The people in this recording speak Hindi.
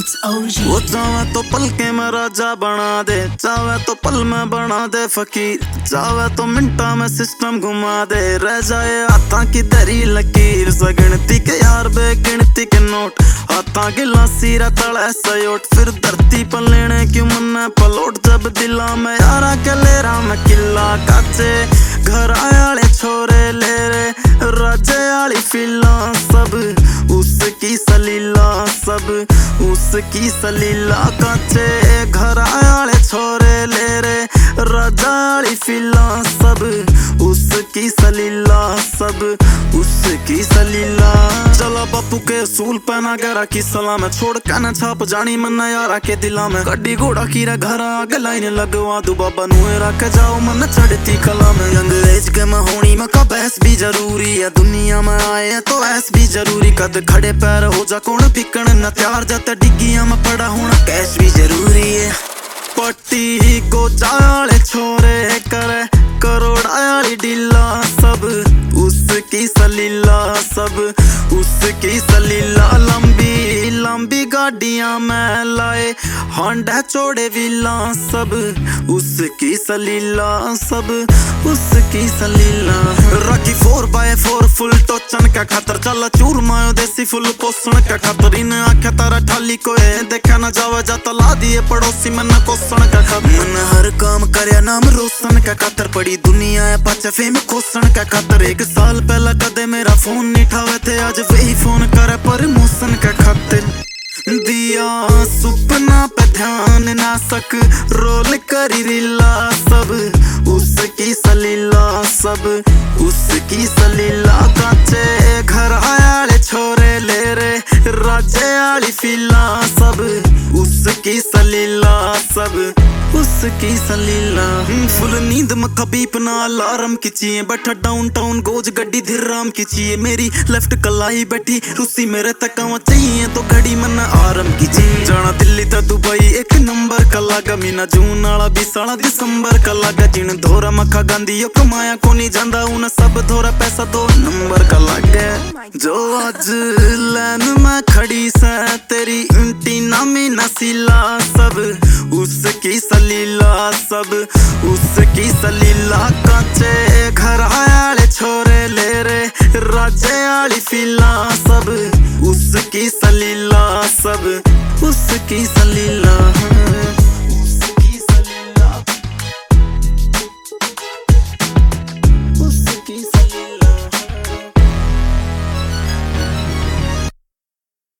It's OG। वो चाहे तो पल के में राजा बना दे, चाहे तो पल में बना दे फकीर, चाहे तो मिनटा में सिस्टम घुमा दे, रह जाए हाथा की दरी लकीर। सगिनती के यार बेगिनती के नोट, हाथा की लासी तले सयोट, फिर धरती पर लेने क्यों मन पलोट। जब दिला में यारा के ले रहा मैं किला, काचे घर आयाले छोरे ले रे, राजे आली फिला सब उसकी सलीला, सब उसकी सलीला। काचे घर आयाले छोरे ले रे, राजा आली फिला सब उसकी सलीला, सब उसकी सलीला। चला बापू के असूल पहना गरा की सलाम, छोड़ के न छाप जानी मन यारा के दिला में। गड्डी घोड़ा की रे घर आगे लाइन लगवा दू, बाबा नुए रख जाओ मन चढ़ती कला में। अंग्रेज के में होनी में का बहस भी जरूरी है, दुनिया में आए हैं तो ऐस भी जरूरी। कद खड़े पैर हो जा कौन पिकन न त्यार, जाते डिग्गियां में पड़ा होना कैश भी जरूरी है। पट्टी को चाले छोरे करे करोड़ायाली डीला, सब उसकी सलीला, सब उसकी सलीला। लंबी लंबी गाड़ियां में लाए होंडा चौड़े विला, सब उसकी सलीला, सब उसकी सलीला। रखी 4x4 फुल टोचन का खातर, चला चूर मायो देसी फुल पोषण का खातर। इन आख्या तारा ठाली को है देखा न जावे जाता, ला दिए पड़ोसी मन कोसण का खातर। मन हर काम करे नाम रोशन का खातर, पड़ी दुनिया है पाचे फेम कोसण का खातर। 1 साल पहला कदे मेरा फोन नहीं ठावे थे, आज वही फोन करे प्रमोशन का खातिर। दिया सुपना पे ध्यान ना सक रोल करी रिला, सब उसकी सलीला, सब उसकी सलीला। काचे घर आयाले छोरे ले रे, राजे आली फिला सब उसकी सलीला, सब उसकी सलीला। फुल नींद में कभी अपना अलार्म खिंचिए, बैठा डाउनटाउन गोज गड्डी धिराम खिंचिए। मेरी लेफ्ट कलाई बैठी रूसी मेरे तकावा चाहिए तो घड़ी मन आराम खिंचिए। जाना दिल्ली तो दुबई 1 नंबर का लागा, मीना जून वाला 20 दिसंबर का लागा। जिन धोरा मखा गांधी यो कमाया को नहीं जांदा, उन सब धोरा पैसा 2 नंबर का लागे। जो आज लैन में खड़ी से तेरी इंटी नामी नसीला, सब उसकी सलीला, सब उसकी सलीला। काचे घर आयाले छोरे ले रे, राजे आली फिला सब उसकी सलीला, सब उसकी सलीला।